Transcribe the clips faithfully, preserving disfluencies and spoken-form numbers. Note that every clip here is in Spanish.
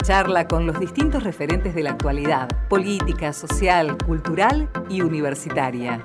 Charla con los distintos referentes de la actualidad, política, social, cultural y universitaria.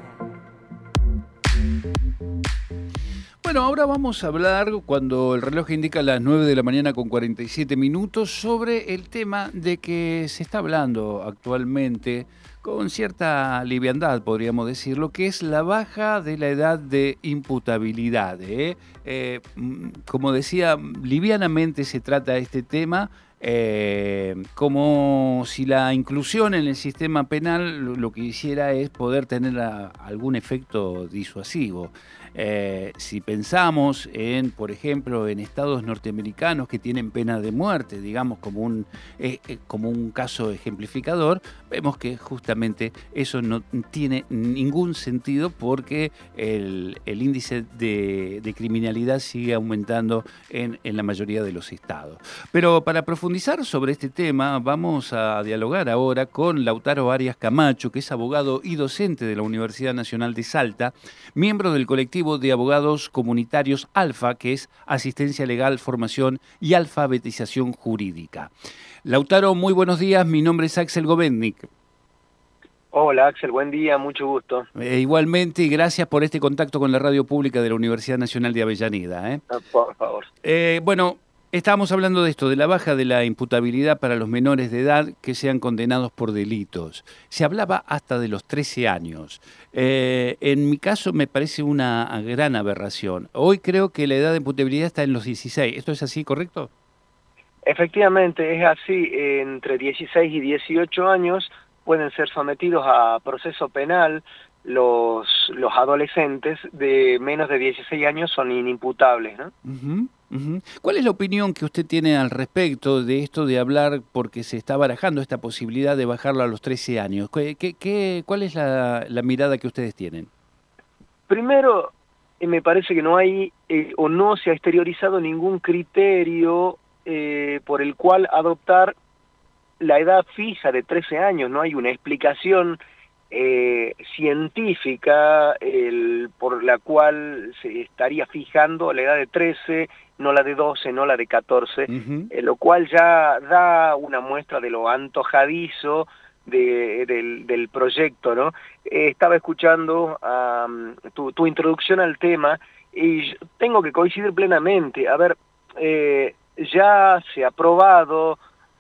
Bueno, ahora vamos a hablar, cuando el reloj indica las nueve de la mañana con cuarenta y siete minutos, sobre el tema de que se está hablando actualmente con cierta liviandad, podríamos decirlo, que es la baja de la edad de imputabilidad. ¿eh? Eh, como decía, livianamente se trata este tema, eh, como si la inclusión en el sistema penal lo, lo que hiciera es poder tener a, algún efecto disuasivo. Eh, si pensamos en, por ejemplo, en estados norteamericanos que tienen pena de muerte, digamos como un, eh, eh, como un caso ejemplificador, vemos que justamente eso no tiene ningún sentido porque el, el índice de, de criminalidad sigue aumentando en, en la mayoría de los estados. Pero para profundizar sobre este tema, vamos a dialogar ahora con Lautaro Arias Camacho, que es abogado y docente de la Universidad Nacional de Salta, miembro del colectivo de abogados comunitarios ALFA, que es Asistencia Legal, Formación y Alfabetización Jurídica. Lautaro, muy buenos días, mi nombre es Axel Govetnik. Hola Axel, buen día, mucho gusto. Eh, igualmente, y gracias por este contacto con la radio pública de la Universidad Nacional de Avellaneda. ¿eh? No, por favor. Eh, bueno, estábamos hablando de esto, de la baja de la imputabilidad para los menores de edad que sean condenados por delitos. Se hablaba hasta de los trece años. Eh, en mi caso me parece una gran aberración. Hoy creo que la edad de imputabilidad está en los dieciséis. ¿Esto es así, correcto? Efectivamente, es así. Entre dieciséis y dieciocho años pueden ser sometidos a proceso penal. Los, los adolescentes de menos de dieciséis años son inimputables, ¿no? Uh-huh. Uh-huh. ¿Cuál es la opinión que usted tiene al respecto de esto de hablar, porque se está barajando esta posibilidad de bajarlo a los trece años? ¿Qué, qué, qué, ¿Cuál es la, la mirada que ustedes tienen? Primero, eh, me parece que no hay eh, o no se ha exteriorizado ningún criterio eh, por el cual adoptar la edad fija de trece años. No hay una explicación eh, científica el, por la cual se estaría fijando la edad de trece, no la de doce, no la de catorce, uh-huh. eh, lo cual ya da una muestra de lo antojadizo de, del, del proyecto, ¿no? Eh, estaba escuchando um, tu, tu introducción al tema y tengo que coincidir plenamente. A ver, eh, ya se ha probado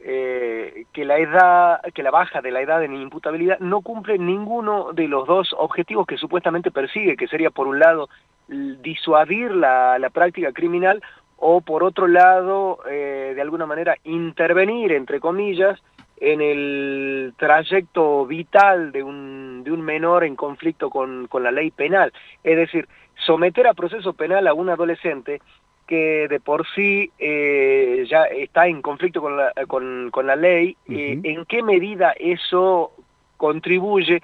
eh, que la edad, que la baja de la edad de imputabilidad no cumple ninguno de los dos objetivos que supuestamente persigue, que sería por un lado disuadir la, la práctica criminal, o por otro lado, eh, de alguna manera, intervenir, entre comillas, en el trayecto vital de un, de un menor en conflicto con, con la ley penal. Es decir, someter a proceso penal a un adolescente que de por sí eh, ya está en conflicto con la, con, con la ley, eh, uh-huh. ¿En qué medida eso contribuye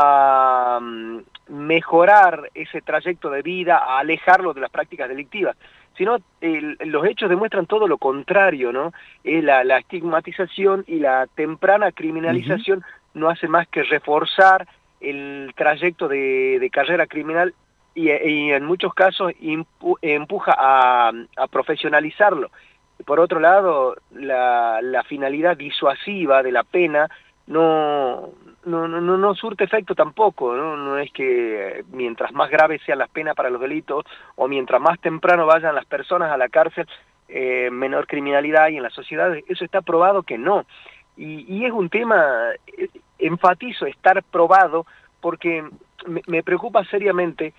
a um, mejorar ese trayecto de vida, a alejarlo de las prácticas delictivas? Sino el, los hechos demuestran todo lo contrario, ¿no? Eh, la, la estigmatización y la temprana criminalización uh-huh. no hace más que reforzar el trayecto de, de carrera criminal y, y en muchos casos impu, empuja a, a profesionalizarlo. Por otro lado, la, la finalidad disuasiva de la pena no, no, no, no surte efecto tampoco, ¿no? No es que mientras más graves sean las penas para los delitos o mientras más temprano vayan las personas a la cárcel, eh, menor criminalidad hay en la sociedad. Eso está probado que no. Y, y es un tema, eh, enfatizo estar probado, porque me, me preocupa seriamente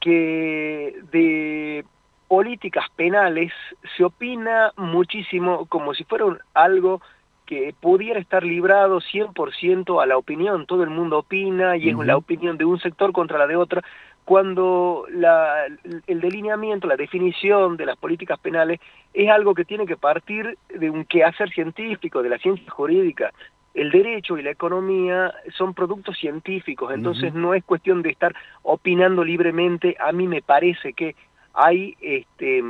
que de políticas penales se opina muchísimo como si fuera un, algo que pudiera estar librado cien por ciento a la opinión. Todo el mundo opina y uh-huh. es la opinión de un sector contra la de otra, cuando la, el delineamiento, la definición de las políticas penales es algo que tiene que partir de un quehacer científico, de la ciencia jurídica. El derecho y la economía son productos científicos, entonces uh-huh. no es cuestión de estar opinando libremente. A mí me parece que hay este,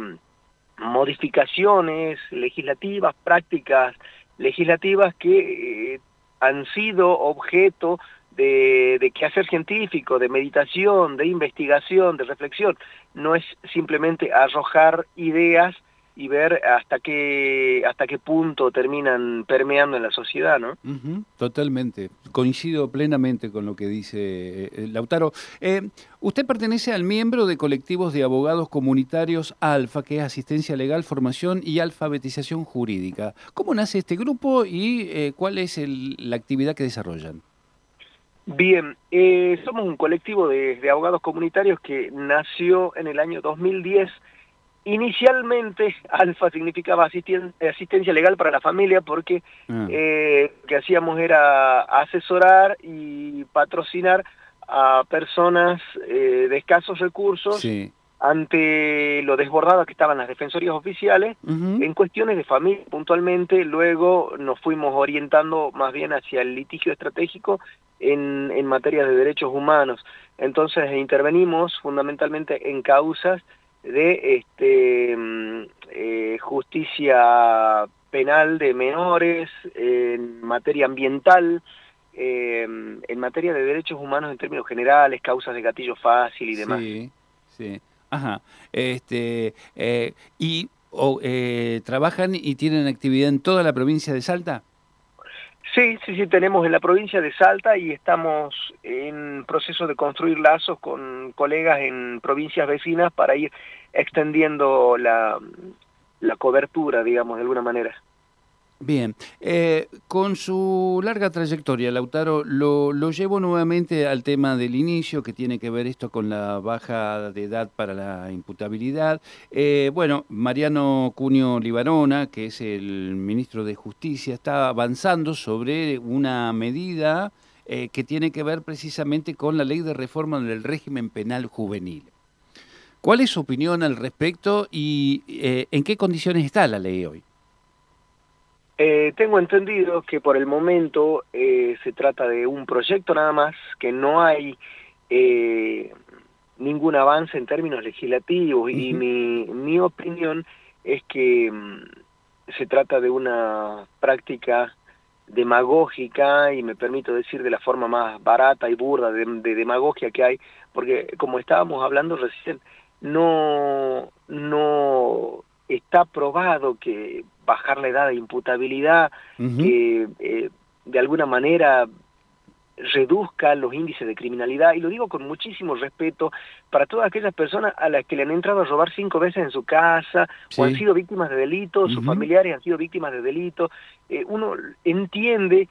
modificaciones legislativas, prácticas legislativas que eh, han sido objeto de, de quehacer científico, de meditación, de investigación, de reflexión. No es simplemente arrojar ideas y ver hasta qué hasta qué punto terminan permeando en la sociedad, ¿no? Uh-huh, totalmente, coincido plenamente con lo que dice eh, Lautaro. Eh, usted pertenece al miembro de colectivos de abogados comunitarios ALFA, que es Asistencia Legal, Formación y Alfabetización Jurídica. ¿Cómo nace este grupo y eh, cuál es el, la actividad que desarrollan? Bien, eh, somos un colectivo de, de abogados comunitarios que nació en el año dos mil diez. Inicialmente, ALFA significaba asisten asistencia legal para la familia porque ah. eh, lo que hacíamos era asesorar y patrocinar a personas eh, de escasos recursos sí. ante lo desbordadas que estaban las defensorías oficiales uh-huh. en cuestiones de familia puntualmente. Luego nos fuimos orientando más bien hacia el litigio estratégico en, en materia de derechos humanos. Entonces intervenimos fundamentalmente en causas de este eh, justicia penal de menores, en materia ambiental, eh, en materia de derechos humanos en términos generales, causas de gatillo fácil y demás. Sí, sí. Ajá. Este, eh, ¿Y o, eh, trabajan y tienen actividad en toda la provincia de Salta? Sí, sí, sí, tenemos en la provincia de Salta y estamos en proceso de construir lazos con colegas en provincias vecinas para ir extendiendo la, la cobertura, digamos, de alguna manera. Bien, eh, con su larga trayectoria, Lautaro, lo, lo llevo nuevamente al tema del inicio, que tiene que ver esto con la baja de edad para la imputabilidad. Eh, bueno, Mariano Cunio Libarona, que es el ministro de Justicia, está avanzando sobre una medida eh, que tiene que ver precisamente con la ley de reforma del régimen penal juvenil. ¿Cuál es su opinión al respecto y eh, en qué condiciones está la ley hoy? Eh, tengo entendido que por el momento eh, se trata de un proyecto nada más, que no hay eh, ningún avance en términos legislativos, uh-huh. y mi, mi opinión es que um, se trata de una práctica demagógica, y me permito decir de la forma más barata y burda de, de demagogia que hay, porque como estábamos hablando recién, no, no está probado que bajar la edad de imputabilidad, uh-huh. que eh, de alguna manera reduzca los índices de criminalidad, y lo digo con muchísimo respeto para todas aquellas personas a las que le han entrado a robar cinco veces en su casa, sí. o han sido víctimas de delitos, uh-huh. sus familiares han sido víctimas de delitos. Eh, uno entiende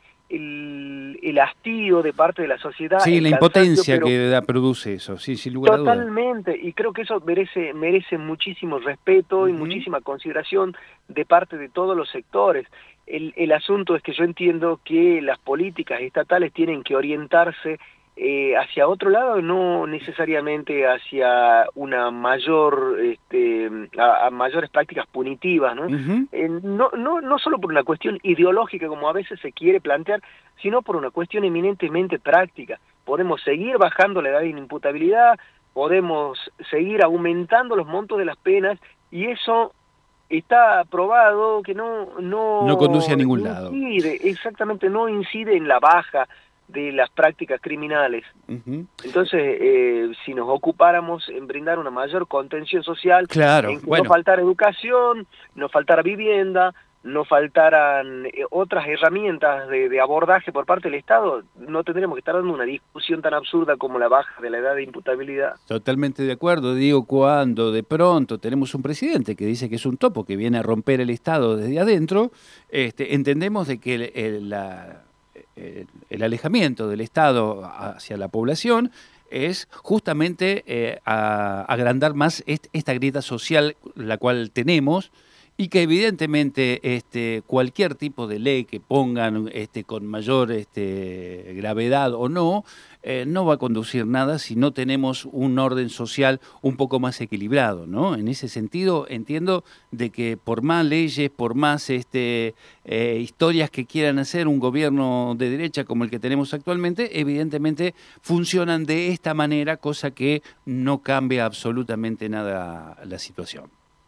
el, el hastío de parte de la sociedad. Sí, la impotencia que da, produce eso, sí, sin lugar a dudas. Totalmente, y creo que eso merece, merece muchísimo respeto uh-huh. y muchísima consideración de parte de todos los sectores. El, el asunto es que yo entiendo que las políticas estatales tienen que orientarse eh, hacia otro lado, no necesariamente hacia una mayor, este, a, a mayores prácticas punitivas, ¿no? Uh-huh. Eh, no, no, no solo por una cuestión ideológica como a veces se quiere plantear, sino por una cuestión eminentemente práctica. Podemos seguir bajando la edad de inimputabilidad, podemos seguir aumentando los montos de las penas, y eso está probado que no no, no conduce a ningún incide, lado. Exactamente, no incide en la baja de las prácticas criminales. Uh-huh. Entonces, eh, si nos ocupáramos en brindar una mayor contención social, claro, en que bueno. no faltara educación, no faltara vivienda, no faltaran eh, otras herramientas de, de abordaje por parte del Estado, no tendríamos que estar dando una discusión tan absurda como la baja de la edad de imputabilidad. Totalmente de acuerdo. Digo, cuando de pronto tenemos un presidente que dice que es un topo, que viene a romper el Estado desde adentro, este, entendemos de que el, el, la, el, el alejamiento del Estado hacia la población es justamente eh, a, agrandar más est, esta grieta social la cual tenemos, y que evidentemente este, cualquier tipo de ley que pongan este, con mayor este, gravedad o no, eh, no va a conducir nada si no tenemos un orden social un poco más equilibrado, ¿no? En ese sentido entiendo de que por más leyes, por más este, eh, historias que quieran hacer un gobierno de derecha como el que tenemos actualmente, evidentemente funcionan de esta manera, cosa que no cambia absolutamente nada la situación.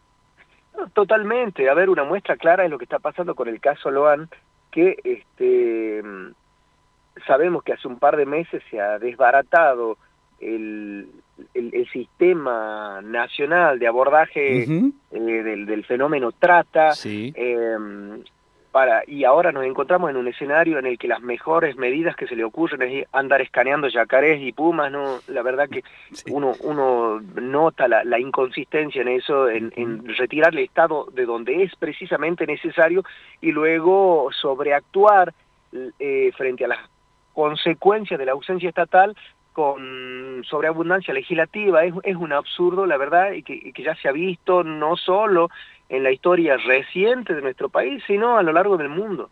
Totalmente. A ver, una muestra clara es lo que está pasando con el caso Loan, que este sabemos que hace un par de meses se ha desbaratado el, el, el sistema nacional de abordaje Uh-huh. eh, del, del fenómeno trata, Sí. eh, para, y ahora nos encontramos en un escenario en el que las mejores medidas que se le ocurren es andar escaneando yacarés y pumas, ¿no? La verdad que Sí. uno, uno nota la, la inconsistencia en eso, en, en retirar el Estado de donde es precisamente necesario y luego sobreactuar eh, frente a las consecuencias de la ausencia estatal con sobreabundancia legislativa. Es, es un absurdo, la verdad, y que, y que ya se ha visto no solo en la historia reciente de nuestro país, sino a lo largo del mundo.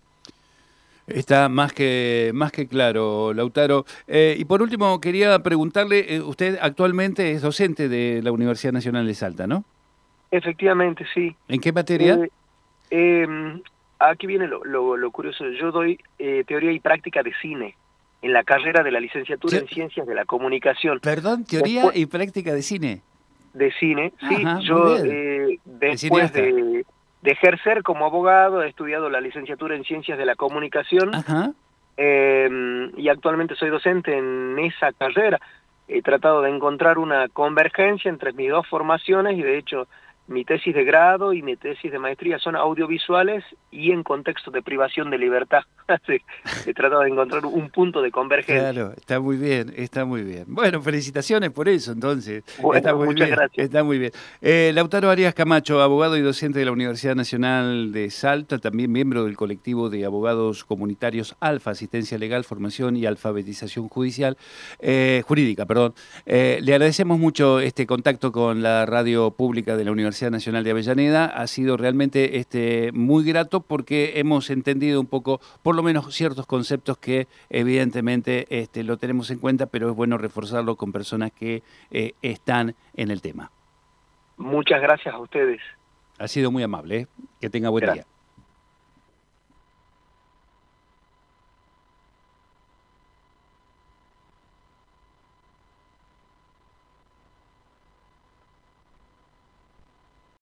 Está más que, más que claro, Lautaro. Eh, y por último, quería preguntarle, eh, usted actualmente es docente de la Universidad Nacional de Salta, ¿no? Efectivamente, sí. ¿En qué materia? Eh, eh, aquí viene lo, lo, lo curioso. Yo doy eh, teoría y práctica de cine en la carrera de la licenciatura Te- en Ciencias de la Comunicación. Perdón, teoría Después, y práctica de cine. de cine, sí. Ajá, muy Yo, bien. eh, De después cineasta. de, de ejercer como abogado, he estudiado la licenciatura en Ciencias de la Comunicación Ajá. eh, y actualmente soy docente en esa carrera. He tratado de encontrar una convergencia entre mis dos formaciones y de hecho mi tesis de grado y mi tesis de maestría son audiovisuales y en contexto de privación de libertad. Así, he tratado de encontrar un punto de convergencia. Claro, está muy bien, está muy bien. Bueno, felicitaciones por eso, entonces. Bueno, Está muy muchas bien, gracias. está muy bien. Eh, Lautaro Arias Camacho, abogado y docente de la Universidad Nacional de Salta, también miembro del colectivo de abogados comunitarios Alfa, Asistencia Legal, Formación y Alfabetización Judicial, eh, Jurídica, perdón. Eh, le agradecemos mucho este contacto con la radio pública de la Universidad Nacional de Avellaneda. Ha sido realmente este, muy grato porque hemos entendido un poco, por lo menos ciertos conceptos que evidentemente este, lo tenemos en cuenta, pero es bueno reforzarlo con personas que eh, están en el tema. Muchas gracias a ustedes. Ha sido muy amable, ¿eh? Que tenga buen Gracias. día.